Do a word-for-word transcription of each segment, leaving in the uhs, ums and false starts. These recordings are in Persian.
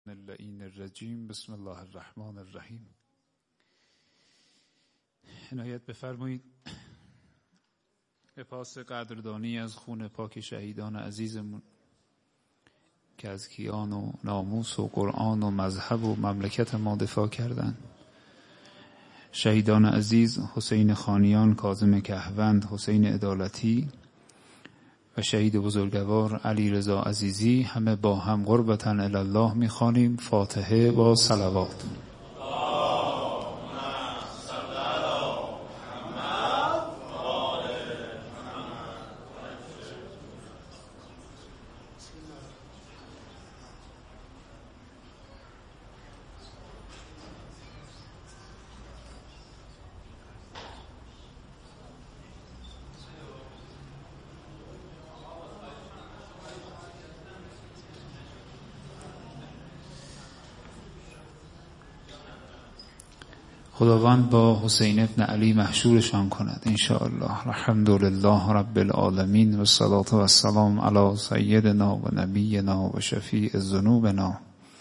اللعین الرجیم. بسم الله الرحمن الرحیم. عنایت بفرمایید به پاس قدردانی از خون پاک شهیدان عزیزمون که از کیان و ناموس و قرآن و مذهب و مملکت ما دفاع کردند. شهیدان عزیز حسین خانیان، کاظم کهوند، حسین عدالتی و شهید بزرگوار علی رضا عزیزی همه با هم قربتاً الی الله می‌خوانیم فاتحه با صلوات. خداوند با حسین ابن علی محشورشان کند انشاءالله. الحمدلله رب العالمین و الصلاة و السلام علی سیدنا و نبینا و شفیع ذنوبنا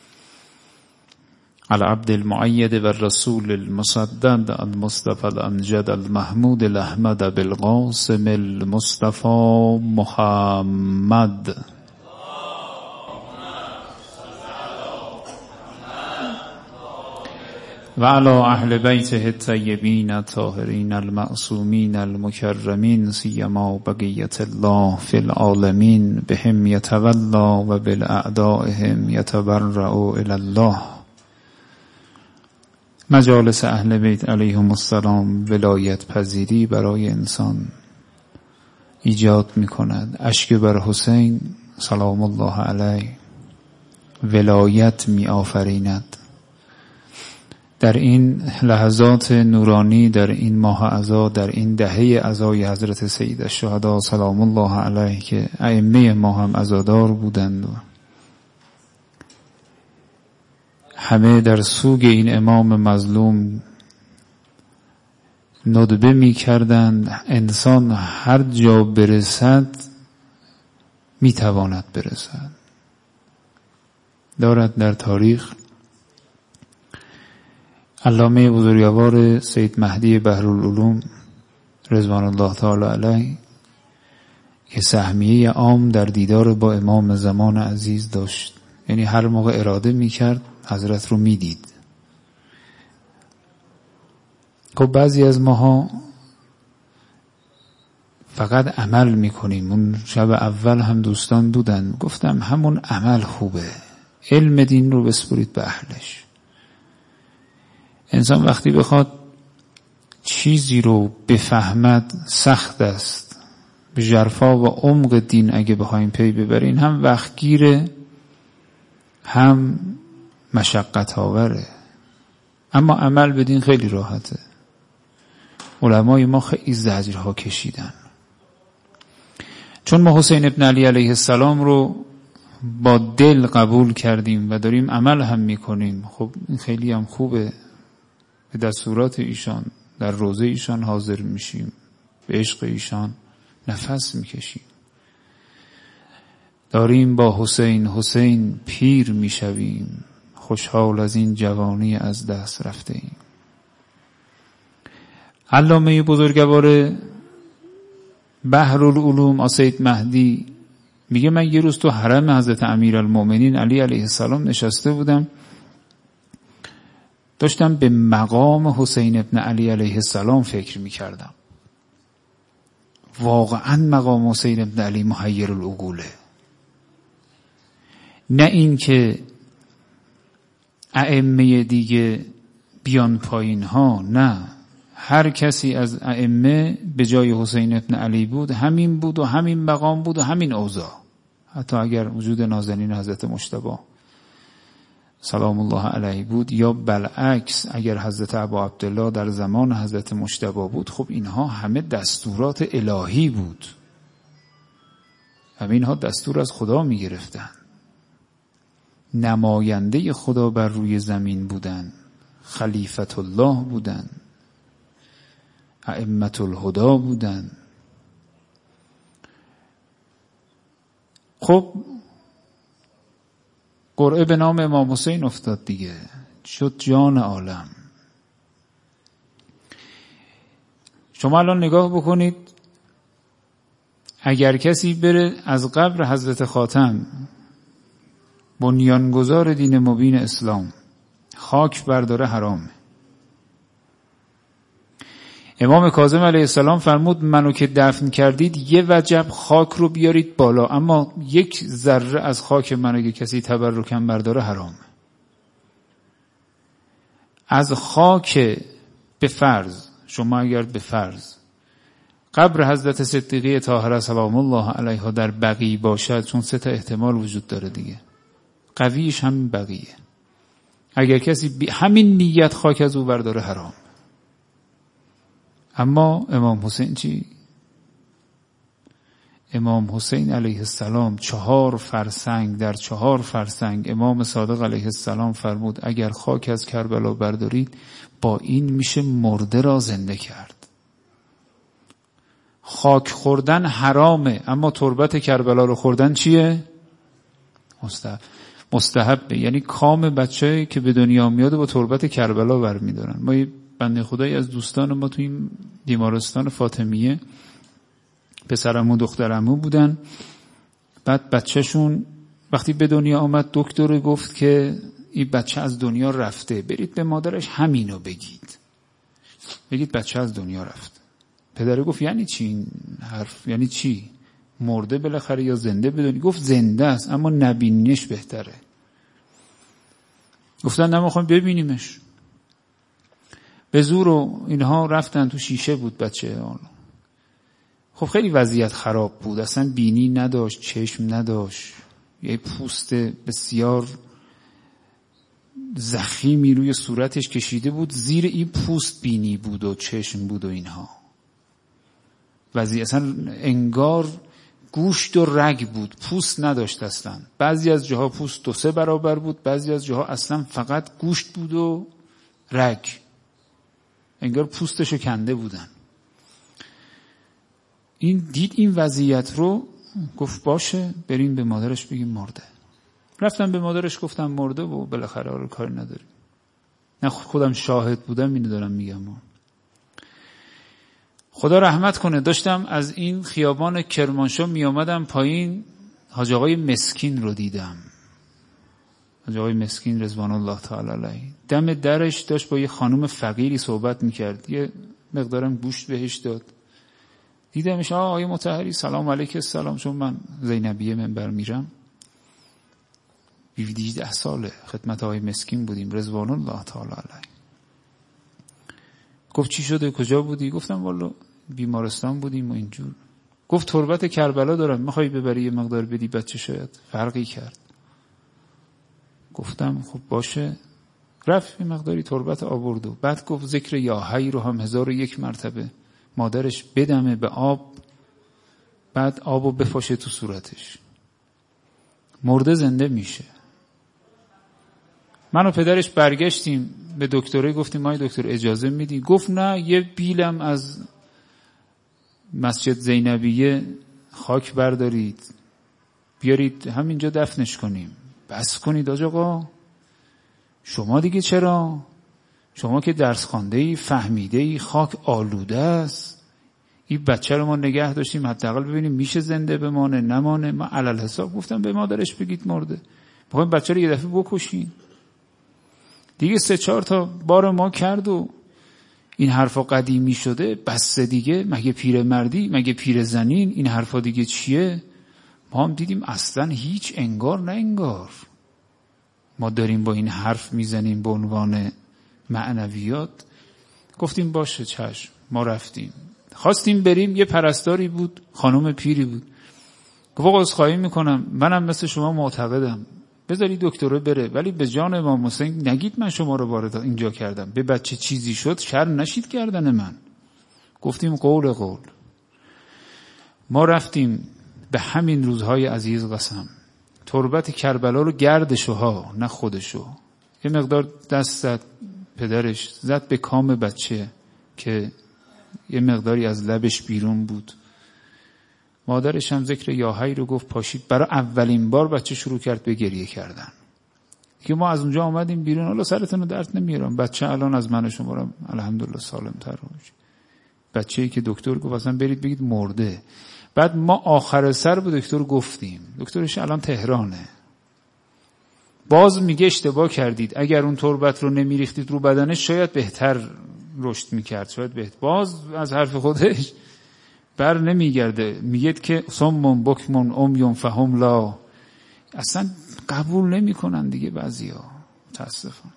العبد المؤید و الرسول المصدد المصطفى الامجد المحمود الاحمد بالقاسم المصطفى محمد و علی اهل بیته الطیبین الطاهرین المعصومین المکرمین سیما بقیت الله فی العالمین بهم یتولا و بالاعدائهم یتبرأ الی الله. مجالس اهل بیت علیهم السلام ولایت پذیری برای انسان ایجاد می کند. اشک بر حسین سلام الله علیه ولایت می آفریند. در این لحظات نورانی، در این ماه عزا، در این دهه عزای حضرت سید الشهدا سلام الله علیه که ائمه ما هم عزادار بودند و همه در سوگ این امام مظلوم ندبه می کردند. انسان هر جا برسد می تواند برسد. دارد در تاریخ علامه بزرگوار سید مهدی بحرالعلوم رضوان الله تعالی علیه که سهمیه عام در دیدار با امام زمان عزیز داشت، یعنی هر موقع اراده میکرد حضرت رو میدید. خب بعضی از ماها فقط عمل میکنیم. اون شب اول هم دوستان بودن، گفتم همون عمل خوبه، علم دین رو بسپرید به اهلش. انسان وقتی بخواد چیزی رو بفهمد سخت است. به ژرفا و عمق دین اگه بخوایم پی ببرین هم وقت گیره هم مشقت آوره، اما عمل بدین خیلی راحته. علمای ما خیلی زجرها کشیدن. چون ما حسین ابن علی علیه السلام رو با دل قبول کردیم و داریم عمل هم میکنیم، خب این خیلی هم خوبه. به دستورات ایشان در روضه ایشان حاضر میشیم، به عشق ایشان نفس میکشیم. داریم با حسین حسین پیر میشویم، خوشحال از این جوانی از دست رفته ایم. علامه بزرگوار بحرالعلوم سید مهدی میگه من یه روز تو حرم حضرت امیرالمؤمنین علی علیه السلام نشسته بودم، داشتم به مقام حسین ابن علی علیه السلام فکر می کردم. واقعا مقام حسین ابن علی محیر العقوله. نه این که ائمه دیگه بیان پایین ها، نه، هر کسی از ائمه به جای حسین ابن علی بود همین بود و همین مقام بود و همین اوضاع. حتی اگر وجود نازنین حضرت مجتبی سلام الله علیه بود یا بالعکس اگر حضرت ابا عبدالله در زمان حضرت مجتبی بود، خب اینها همه دستورات الهی بود. همه اینها دستور از خدا می گرفتن. نماینده خدا بر روی زمین بودن، خلیفت الله بودن، ائمة الهدا بودن. خب قرعه به نام امام حسین افتاد دیگه، شد جان عالم. شما الان نگاه بکنید، اگر کسی بره از قبر حضرت خاتم بنیانگذار دین مبین اسلام خاک برداره حرامه. امام کاظم علیه السلام فرمود منو که دفن کردید یه وجب خاک رو بیارید بالا، اما یک ذره از خاک منو که کسی تبرکم برداره حرامه. از خاک به فرض، شما اگر به فرض قبر حضرت صدیقه طاهره سلام الله علیها در بقیع باشد، چون سه تا احتمال وجود داره دیگه، قویش همین بقیه، اگر کسی همین نیت خاک از او برداره حرام. اما امام حسین چی؟ امام حسین علیه السلام چهار فرسنگ در چهار فرسنگ امام صادق علیه السلام فرمود اگر خاک از کربلا بردارید با این میشه مرده را زنده کرد. خاک خوردن حرامه، اما تربت کربلا رو خوردن چیه؟ مستحب. مستحبه. یعنی کام بچه‌ای که به دنیا میاد با تربت کربلا برمیدارن. ما یه بنده خدایی از دوستان ما تو این بیمارستان فاطمیه، پسرمو دخترمو بودن، بعد بچه‌شون وقتی به دنیا آمد دکتر گفت که این بچه از دنیا رفته، برید به مادرش همینو بگید، بگید بچه از دنیا رفت. پدره گفت یعنی چی این حرف؟ یعنی چی؟ مرده بالاخره یا زنده بدونی؟ گفت زنده است اما نبینیش بهتره. گفتن نمیخوایم ببینیمش. به زور و اینها رفتن تو، شیشه بود بچه. خب خیلی وضعیت خراب بود، اصلا بینی نداشت، چشم نداشت، یه پوست بسیار زخیمی روی صورتش کشیده بود، زیر این پوست بینی بود و چشم بود و اینها. وضعیت اصلا انگار گوشت و رگ بود، پوست نداشت اصلا. بعضی از جاها پوست دو سه برابر بود، بعضی از جاها اصلا فقط گوشت بود و رگ، انگار پوستشو کنده بودن. این دید این وضعیت رو، گفت باشه بریم به مادرش بگیم مرده. رفتم به مادرش گفتم مرده و بالاخره آره کاری نداریم. نه خودم شاهد بودم، اینو دارم میگم. خدا رحمت کنه، داشتم از این خیابان کرمانشاه می آمدم پایین، حاج آقای مسکین رو دیدم. حاج آقای مسکین رضوان الله تعالی علیه دم درش داشت با یه خانم فقیری صحبت میکرد، یه مقدارم گوشت بهش داد. دیدمش، آه آقای مطهری سلام علیک السلام، چون من زینبیه منبر میرم، بیویده ساله خدمت آقای مسکین بودیم رضوان الله تعالی علیه. گفت چی شده، کجا بودی؟ گفتم والا بیمارستان بودیم و اینجور. گفت تربت کربلا دارم، میخوای ببری یه مقدار بدی بچه شاید فرقی کرد. گفتم خب باشه. رفت یه مقداری تربت آورد و بعد گفت ذکر یا حی رو هم هزار و یک مرتبه مادرش بدمه به آب، بعد آبو بفاشه تو صورتش، مرده زنده میشه. من و پدرش برگشتیم به دکتره، گفتیم آی دکتر اجازه میدی؟ گفت نه، یه بیلم از مسجد زینبیه خاک بردارید بیارید همینجا دفنش کنیم. بس کنید آج آقا، شما دیگه چرا؟ شما که درس خوانده ای، فهمیده ای، خاک آلوده است. این بچه رو ما نگه داشتیم حداقل ببینیم میشه زنده بمانه نمانه. ما علل حساب گفتم به مادرش بگید مرده، میخوایم بچه رو یه دفعه بکشین. دیگه سه چهار تا بار ما کرد و این حرفا قدیمی شده، بس دیگه، مگه پیر مردی مگه پیر زنین، این حرفا دیگه چیه؟ ما هم دیدیم اصلا هیچ انگار نه انگار ما داریم با این حرف میزنیم به عنوان معنویات. گفتیم باشه چشم. ما رفتیم، خواستیم بریم، یه پرستاری بود، خانم پیری بود. گفت آقا عذرخواهی میکنم، منم مثل شما معتقدم، بذاری دکتره بره، ولی به جان امام حسین نگید من شما رو وارد اینجا کردم، به بچه چیزی شد شر نشید کردن من. گفتیم قول قول. ما رفتیم به همین روزهای عزیز قسم، تربت کربلا رو گردشو ها نه خودشو، یه مقدار دست زد پدرش، زد به کام بچه که یه مقداری از لبش بیرون بود. مادرش هم ذکر یا حی رو گفت، پاشید. برای اولین بار بچه شروع کرد به گریه کردن. که ما از اونجا آمدیم بیرون، حالا سرتون رو درد نمیارم، بچه الان از من و شما رو الحمدلله سالم تر میشه. بچه‌ای که دکتر گفت اصلا برید بگید مرده. بعد ما آخر سر به دکتر گفتیم، دکترش الان تهرانه، باز میگه اشتباه کردید، اگر اون تربت رو نمیریختید رو بدنش شاید بهتر رشد میکرد، شاید بهتر. باز از حرف خودش بر نمیگرده، میگه که صمم بکم عمی فهم لا، اصلا قبول نمیکنن دیگه بعضیا متاسفانه.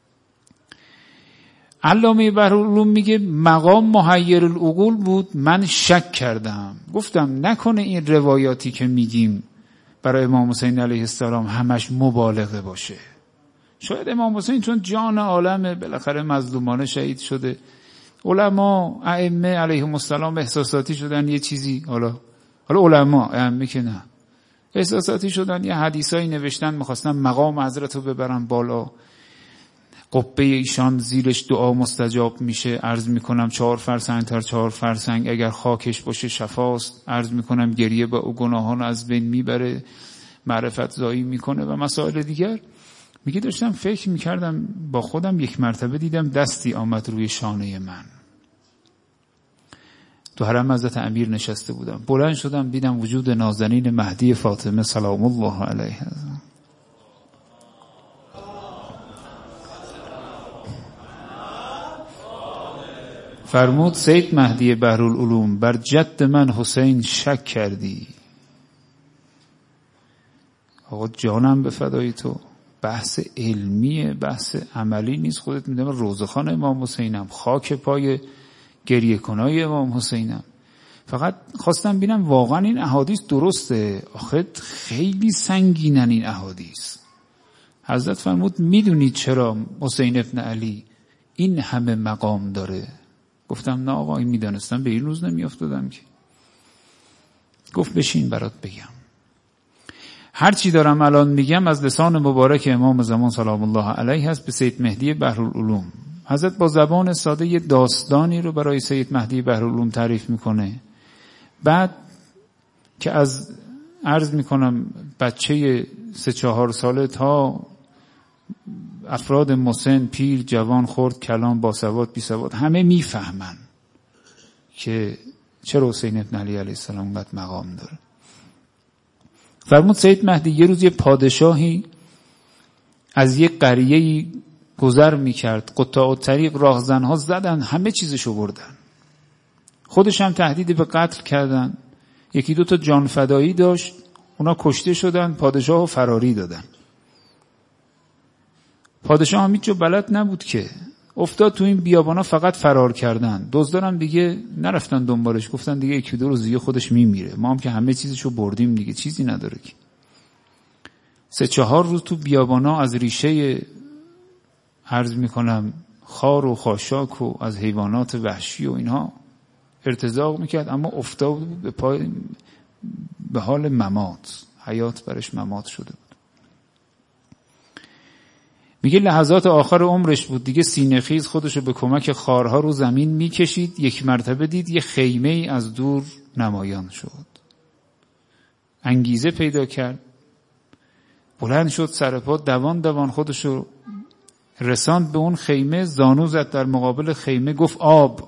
علامه بحرالعلوم میگه مقام محیر العقول بود، من شک کردم، گفتم نکنه این روایاتی که میگیم برای امام حسین علیه السلام همش مبالغه باشه. شاید امام حسین چون جان عالمه، بالاخره مظلومانه شهید شده، علما ائمه علیهم السلام احساساتی شدن یه چیزی، حالا حالا علما ائمه که نه، احساساتی شدن یه حدیثایی نوشتن، میخواستن مقام حضرت رو ببرن بالا، قبه ایشان زیرش دعا مستجاب میشه، عرض میکنم چهار فرسنگ تا چهار فرسنگ اگر خاکش باشه شفاست، عرض میکنم گریه با او گناهان از بین میبره، معرفت زایی میکنه و مسائل دیگر. میگه داشتم فکر میکردم با خودم، یک مرتبه دیدم دستی آمد روی شانه من، تو حرم حضرت امیر نشسته بودم، بلند شدم دیدم وجود نازنین مهدی فاطمه سلام الله علیها. فرمود سید مهدی بحرالعلوم بر جد من حسین شک کردی. آقا جانم به فدای تو، بحث علمیه، بحث عملی نیست. خودت میدونم روزخان امام حسینم، خاک پای گریه کنای امام حسینم. فقط خواستم ببینم واقعا این احادیث درسته. آخه خیلی سنگینن این احادیث. حضرت فرمود میدونید چرا حسین ابن علی این همه مقام داره؟ گفتم نه آقا، این میدانستم به این روز نمیافتادم که. گفت بشین برات بگم. هر چی دارم الان میگم از لسان مبارک امام زمان سلام الله علیه هست به سید مهدی بحرالعلوم. حضرت با زبان ساده یه داستانی رو برای سید مهدی بحرالعلوم تعریف میکنه. بعد که از عرض میکنم بچه سه چهار ساله تا افراد مسن، پیر، جوان، خرد، کلان، باسواد، بیسواد، همه میفهمن که چرا حسین ابن علی علیه السلام اونقدر مقام داره. فرمود سید مهدی یه روز یه پادشاهی از یک قریه‌ای گذر میکرد، قطاع الطریق راهزنها زدن، همه چیزشو بردن، خودش هم تهدید به قتل کردن، یکی دو تا جان فدایی داشت، اونا کشته شدن، پادشاهو فراری دادن. پادشاه هم هیچ بلد نبود که، افتاد تو این بیابانا، فقط فرار کردن. دزدان دیگه نرفتن دنبالش، گفتن دیگه یکی دو روز دیگه خودش میمیره، ما هم که همه چیزشو بردیم دیگه چیزی نداره که. سه چهار روز تو بیابانا از ریشه عرض میکنم خار و خاشاک و از حیوانات وحشی و اینها ارتزاق میکرد، اما افتاد به پای به حال ممات، حیات برش ممات شده بود. میگه لحظات آخر عمرش بود دیگه، سینه خیز خودشو به کمک خارها رو زمین میکشید. یک مرتبه دید یه خیمه ای از دور نمایان شد، انگیزه پیدا کرد، بلند شد سر پا، دوان دوان خودشو رساند به اون خیمه، زانو زد در مقابل خیمه، گفت آب.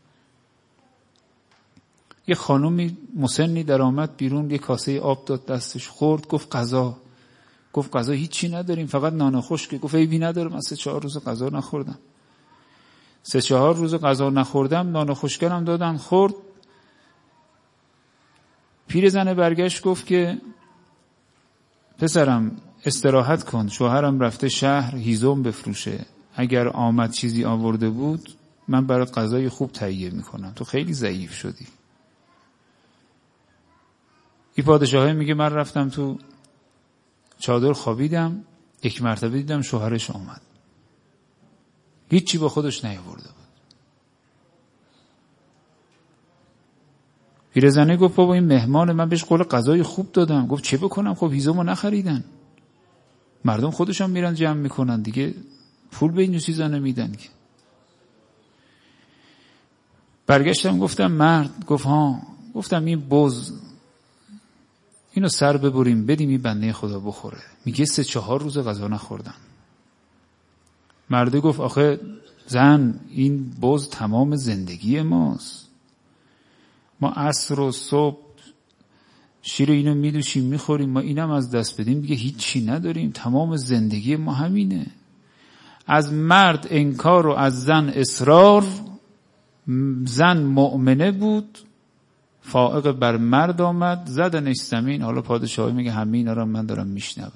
یه خانومی مسنی در آمد بیرون، یه کاسه آب داد دستش، خورد، گفت غذا. گفت غذا هیچی نداریم، فقط نان خشک. گفت عیبی نداره، من سه چهار روز غذا نخوردم. سه چهار روز غذا نخوردم، نان خشکم دادن خورد. پیرزن برگشت گفت که پسرم استراحت کن، شوهرم رفته شهر هیزم بفروشه، اگر آمد چیزی آورده بود من برات غذای خوب تهیه میکنم، تو خیلی ضعیف شدی. این پادشاهه میگه من رفتم تو چادر خوابیدم، یک مرتبه دیدم شوهرش آمد، هیچی با خودش نیاورده بود. پیرزنه گفت بابا این مهمان، من بهش قول غذای خوب دادم. گفت چه بکنم، خب هیزمو نخریدن، مردم خودشون میرن جمع میکنن دیگه، پول به این چیزا نمیدن که. برگشتم گفتم مرد. گفت ها. گفتم این بز اینو سر ببریم بدیم این بنده خدا بخوره. میگه سه چهار روز غذا نخوردن. مرده گفت آخه زن این بز تمام زندگی ماست، ما عصر و صبح شیر اینو میدوشیم میخوریم، ما اینم از دست بدیم دیگه هیچی نداریم، تمام زندگی ما همینه. از مرد انکار و از زن اصرار. زن مؤمنه بود، فائق بر مرد آمد زدنش زمین. حالا پادشاهی میگه همه اینا رو من دارم میشنوم.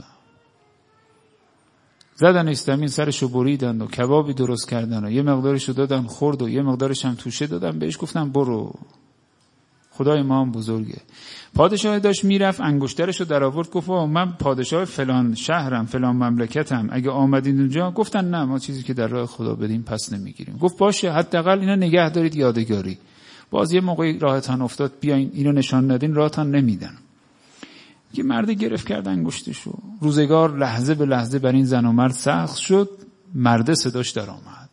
زدنش زمین، سرشو بریدن و کبابی درست کردن و یه مقدارشو دادن خورد و یه مقدارش هم توشه دادن بهش، گفتن برو، خدای ما هم بزرگه. پادشاه داشت میرفت، انگشترشو در آورد گفت من پادشاه فلان شهرم فلان مملکتم، اگه آمدین اونجا. گفتن نه، ما چیزی که در راه خدا بدیم پس نمیگیریم. گفت باشه، حداقل اینا نگه دارید یادگاری، باز یه موقعی راهتان افتاد بیاین اینو نشان ندین راهتان نمیدن. که مرد گرفت کرد انگشتشو. روزگار لحظه به لحظه بر این زن و مرد سخت شد. مرد صداش در آمد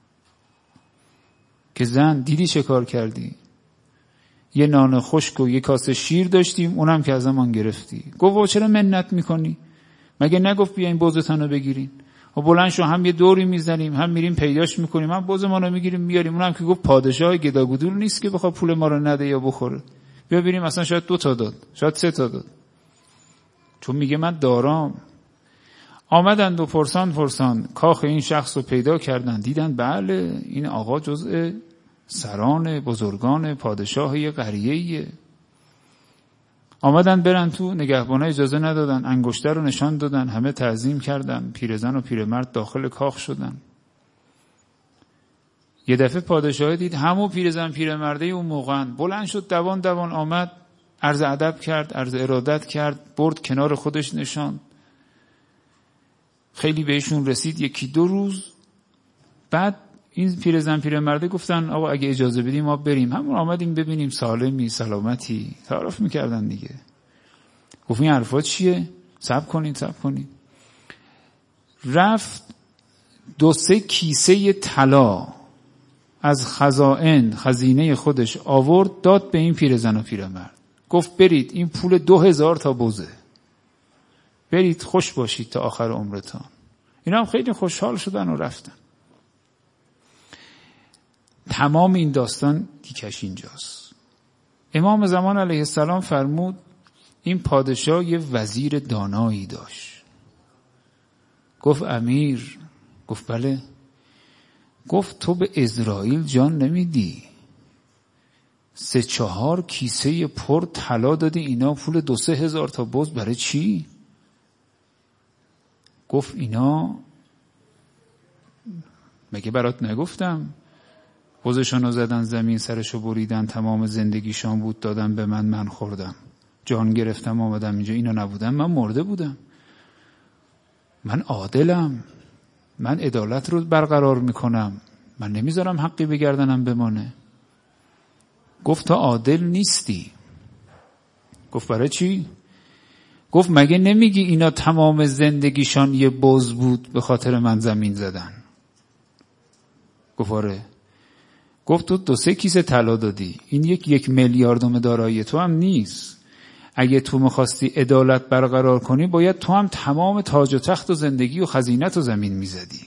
که زن دیدی چه کار کردی؟ یه نان خشک و یه کاسه شیر داشتیم اونم که ازمان گرفتی. گفت چرا منت میکنی؟ مگه نگفت بیاین بزتون رو بگیرین؟ و بلند شو هم یه دوری میزنیم هم میریم پیداش میکنیم هم بزمان رو میگیریم میاریم. اونم که گفت پادشاه گداگودول نیست که بخواد پول ما رو نده یا بخوره. بیا ببینیم اصلا شاید دو تا داد، شاید سه تا داد، چون میگه من دارام. آمدند و پرسان پرسان کاخ این شخص رو پیدا کردن، دیدن بله این آقا جزء سران بزرگان پادشاه یه قریه‌ایه. آمدن برن تو، نگهبانا اجازه ندادن، انگشتر رو نشان دادن، همه تعظیم کردن، پیرزن و پیرمرد داخل کاخ شدن. یه دفعه پادشاه دید همون پیرزن پیرمرده اون موقع بلند شد، دوان دوان آمد، عرض ادب کرد، عرض ارادت کرد، برد کنار خودش نشاند. خیلی بهشون رسید، یکی دو روز بعد این پیرزن پیرمرده گفتن آقا اگه اجازه بدیم ما بریم. همون آمدیم ببینیم سالمی سلامتی، تعارف میکردن دیگه. گفت این حرفات چیه؟ صبر کنین صبر کنین. رفت دو سه کیسه طلا از خزائن خزینه خودش آورد داد به این پیرزن و پیرمرد. گفت برید این پول دو هزار تا بوزه، برید خوش باشید تا آخر عمرتان. اینا هم خیلی خوشحال شدن و رفتن. تمام این داستان دیکش اینجاست. امام زمان علیه السلام فرمود این پادشاه یه وزیر دانایی داشت. گفت امیر؟ گفت بله. گفت تو به اسرائیل جان نمیدی، سه چهار کیسه پر طلا دادی اینا پول دو سه هزار تا بز، برای چی؟ گفت اینا مگه برات نگفتم بزشانو زدن زمین، سرشو بریدن، تمام زندگیشان بود دادن به من، من خوردم، جان گرفتم آمدم اینجا، اینا نبودم من مرده بودم. من عادلم، من عدالت رو برقرار میکنم، من نمیذارم حقی بگردنم بمانه. گفت تا عادل نیستی. گفت برای چی؟ گفت مگه نمیگی اینا تمام زندگیشان یه بز بود به خاطر من زمین زدن؟ گفت آره. گفت تو دو سه کیسه طلا دادی، این یک یک میلیاردم دارایی تو هم نیست. اگه تو میخواستی عدالت برقرار کنی باید تو هم تمام تاج و تخت و زندگی و خزینت و زمین میزدی.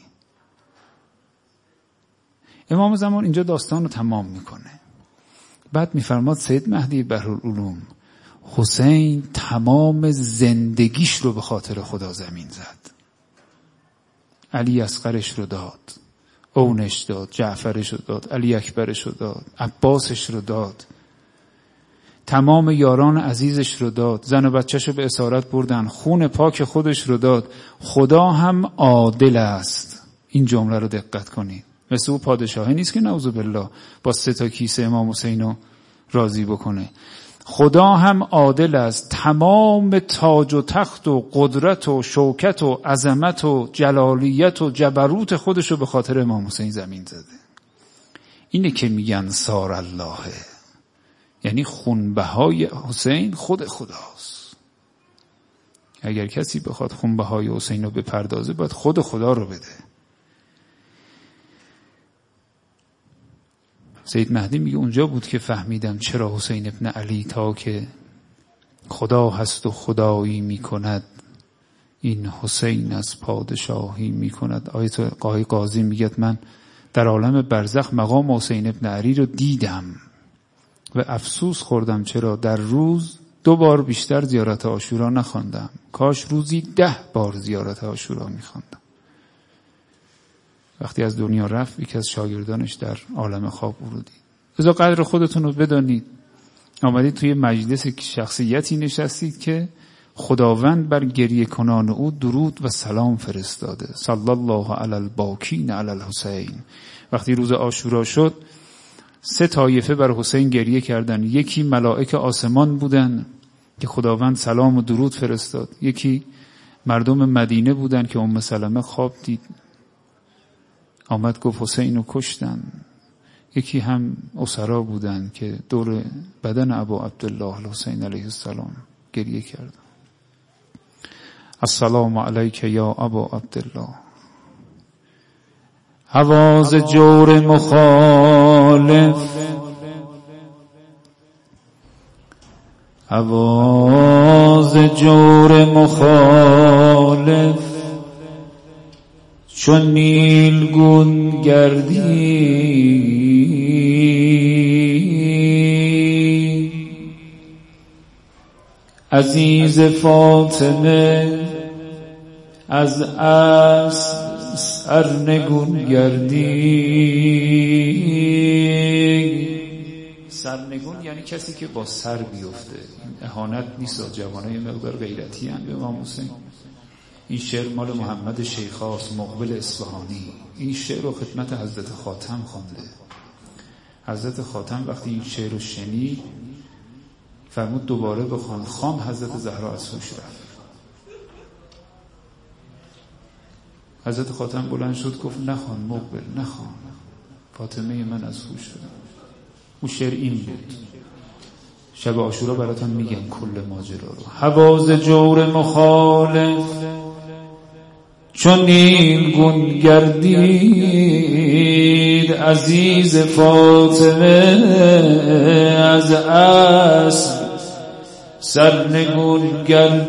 امام زمان اینجا داستان رو تمام میکنه. بعد میفرماد سید مهدی بحرالعلوم حسین تمام زندگیش رو به خاطر خدا زمین زد. علی اصغرش رو داد، اونش داد، جعفرش رو داد، علی اکبرش رو داد، عباسش رو داد، تمام یاران عزیزش رو داد، زن و بچهش رو به اسارت بردن، خون پاک خودش رو داد. خدا هم عادل است. این جمله رو دقت کنید. مثل او پادشاهی نیست که نعوذ بالله با سه تا کیسه امام حسین رو راضی بکنه. خدا هم عادل است. تمام تاج و تخت و قدرت و شوکت و عظمت و جلالیت و جبروت خودش رو به خاطر امام حسین زمین زده. اینه که میگن سار اللهه، یعنی خونبهای حسین خود خداست. اگر کسی بخواد خونبهای حسین رو بپردازه باید خود خدا رو بده. سید مهدی میگه اونجا بود که فهمیدم چرا حسین ابن علی تا که خدا هست و خدایی می کند، این حسین از پادشاهی می کند. آیت قای قاضی میگه من در عالم برزخ مقام حسین ابن علی رو دیدم و افسوس خوردم چرا در روز دو بار بیشتر زیارت عاشورا نخواندم، کاش روزی ده بار زیارت عاشورا میخواندم. وقتی از دنیا رفت یکی از شاگردانش در عالم خواب ورودی. لذا قدر خودتون رو بدانید. آمدید توی مجلس شخصیتی نشستید که خداوند بر گریه کنان او درود و سلام فرستاده. صلی الله علی الباکین علی الحسین. وقتی روز عاشورا شد سه طایفه بر حسین گریه کردن. یکی ملائک آسمان بودن که خداوند سلام و درود فرستاد، یکی مردم مدینه بودن که ام سلمه خواب دید آمد گفت حسین رو کشتن، یکی هم اسرا بودن که دور بدن ابا عبدالله الحسین علیه السلام گریه کردن. السلام علیک یا ابا عبدالله. هواز جور مخالف، هواز جور مخالف چون نیلگون گردی، عزیز فاطمه از اسب سرنگون گردی. سرنگون یعنی کسی که با سر بیفته. اهانت نیست، جوانای مقدار غیرتی هم به امام حسین. این شعر مال محمد شیخاست، مقبل اصفهانی. این شعر رو خدمت حضرت خاتم خوانده. حضرت خاتم وقتی این شعر رو شنید فرمود دوباره بخوان. خان حضرت زهرا از هوش رفت. حضرت خاتم بلند شد گفت نخوان مقبل، نخوان، فاطمه من از هوش شد. اون شعر این بود. شب عاشورا براتون میگم کل ماجرا رو. هواز جور مخالف چون نیلگون گردید، عزیز فاطمه از اسب سرنگون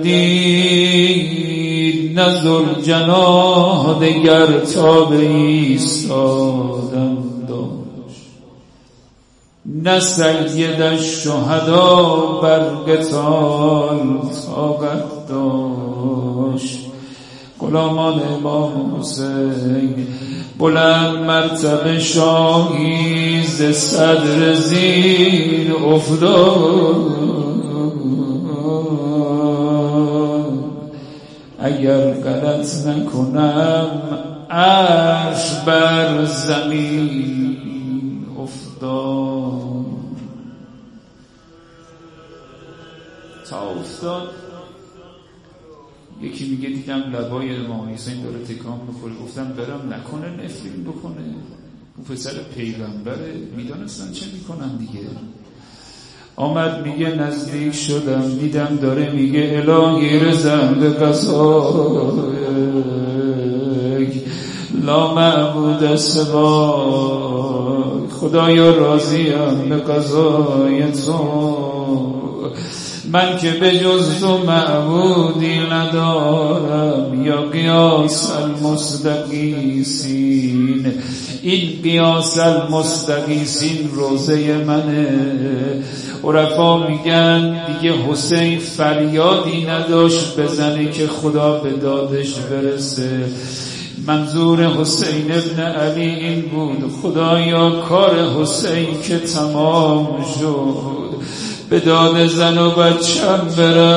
گردید. نزل جناح دگر تا به ایستادن داشت، نه سید الشهدا بر قتال طاقت داشت. غلامان امام حسین بلند مرتبه شاهی ز صدر زین افتاد. اگر غلط نکنم عرش بر زمین افتاد. تا افتاد یکی میگه دیدم لبای امام حسین داره تکان میخوره، گفتم برم نکنه نفرین بکنه، اون پسر پیغمبره، میدانستن چه میکنن دیگه. آمد میگه نزدیک شدم دیدم داره میگه الهی رزم به قضایک لا معبود سواک. خدایا راضیم به قضای تو، من که به جز تو معبودی ندارم. یا قیاس المستقیسین، این قیاس المستقیسین روزه منه. عرفا میگن دیگه حسین فریادی نداشت بزنه که خدا به دادش برسه. منظور حسین ابن علی این بود خدایا کار حسین که تمام شد به داد زن و بچم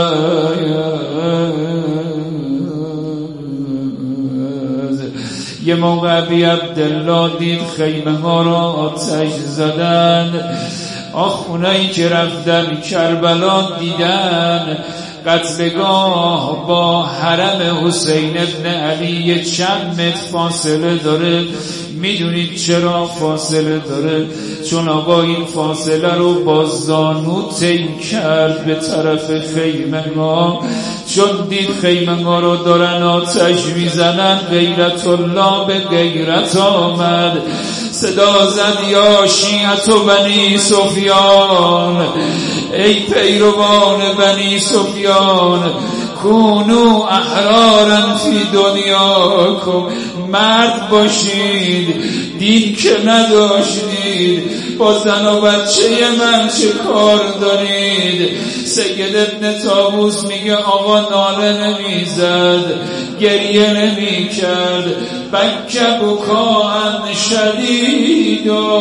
برد. یه موقع ابی عبدالله دید خیمه ها را آتش زدن، آخونایی که رفتن کربلا دیدن قتلگاه با حرم حسین ابن علی چند متر فاصله داره. میدونید چرا فاصله داره؟ چون آقا این فاصله رو با زانو طی کرد به طرف خیمه ها. چون دید خیمه ها رو دارن آتش میزنن غیرت الله به غیرت آمد، صدا زد یا شیعت و بنی سفیان، ای پیروان بنی سفیان کونو احرارا فی دنیاکم، مرد باشید، دین که نداشتید، با زن و بچه من چه کار دارید؟ سید ابن طاووس میگه آقا ناله نمیزد، گریه نمی کرد، بکه بکاء شدیدا،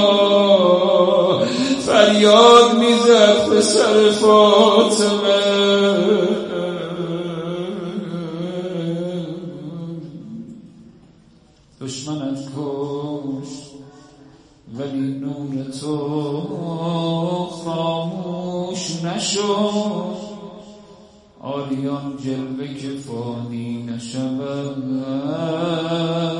فریاد میزد پسر فاطمه. دشمنت کش ولی نور تو خاموش نشد، آریان جلوه که فانی نشود.